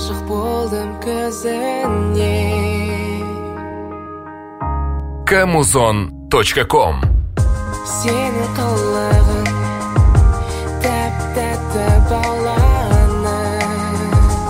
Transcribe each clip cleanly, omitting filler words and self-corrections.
aşık buldum gözüne. Kamuzon.com Senin kolların tep-tep'te bağlanır.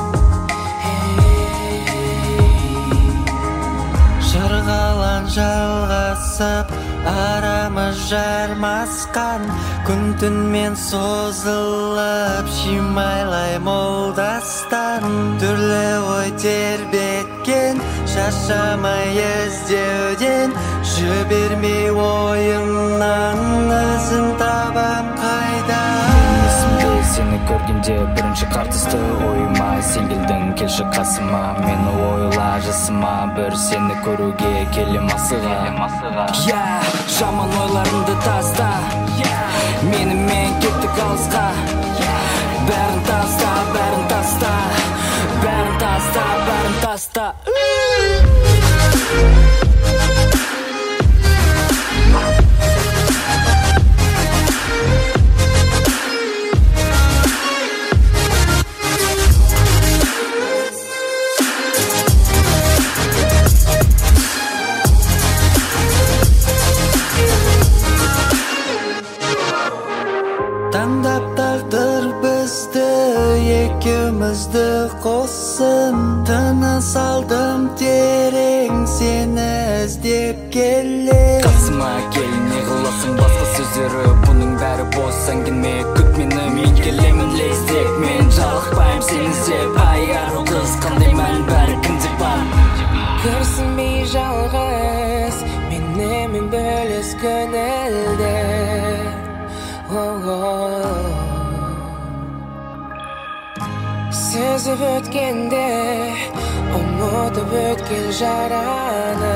Жырғалан жалғасып арамыз жармасқан, күн түнмен созылып шимайлай молдастан. Түрлі ой тербеткен, шаршамай іздеуден, жібермей ойымнан ізін табам қайда. Есімде сені көргенде бірінші қартысты ойыма сен келдің, келші қасыма, мені ойла жасыма, бір сені көруге келем асыға. Жаман ойларымды таста, менімен кеттік алысқа. Бәрін таста, бәрін таста, бәрін таста, бәрін таста. Таңдап тағдыр бізді, екеумізді қосын. Тыныс алдым терең, сені іздеп келем. Қасыма кел, не қыласың басқа сөздері, бұның бәрі бос әңгіме. Күт мені, мен келемін лезтек, мен жалықпайым сені іздеп. Ай ару қыз, қандай мән бәрі кімде бар. Күрсінбей жалғыз, менімен бөліс көңілді. Сезіп өткенде, ұмытып өткен жараны,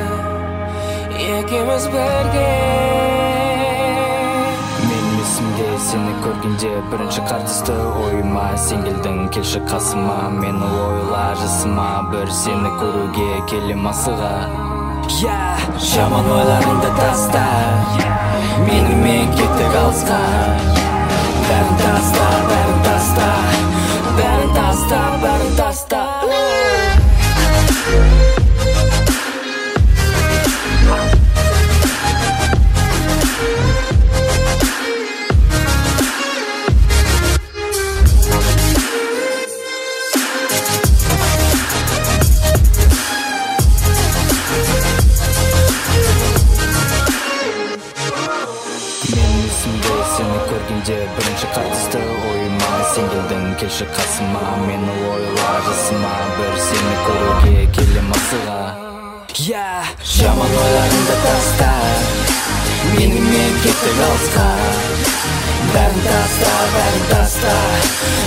екеуміз бірге. Мен есімде сені көргенде бірінші қартысты ойыма сен келдің, келші қасыма, мені ойла жасыма, бір сені көруге келем асыға. Жаман ойларыңды таста, менімен кеттік алысқа. Бәрін таста, бәрін таста, бәрін таста, бәрін таста. Сені көргенде бірінші қартысты ойыма сен келдің, келші қасыма, мені ойла жасыма, бір сені көруге келем асыға. Жаман ойларыңды таста, менімен кеттік алысқа. Бәрін таста, бәрін таста,